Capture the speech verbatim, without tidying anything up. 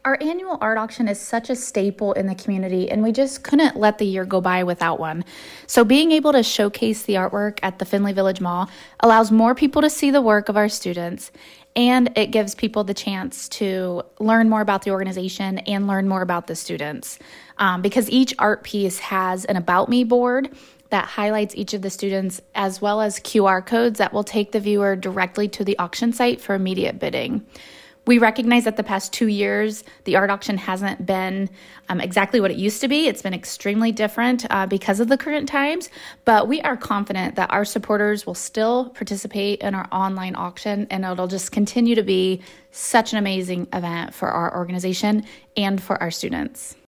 Our annual art auction is such a staple in the community, and we just couldn't let the year go by without one. So, being able to showcase the artwork at the Findlay Village Mall allows more people to see the work of our students, and it gives people the chance to learn more about the organization and learn more about the students. Um, because each art piece has an About Me board that highlights each of the students, as well as Q R codes that will take the viewer directly to the auction site for immediate bidding. We recognize that the past two years, the art auction hasn't been um, exactly what it used to be. It's been extremely different uh, because of the current times, but we are confident that our supporters will still participate in our online auction, and it'll just continue to be such an amazing event for our organization and for our students.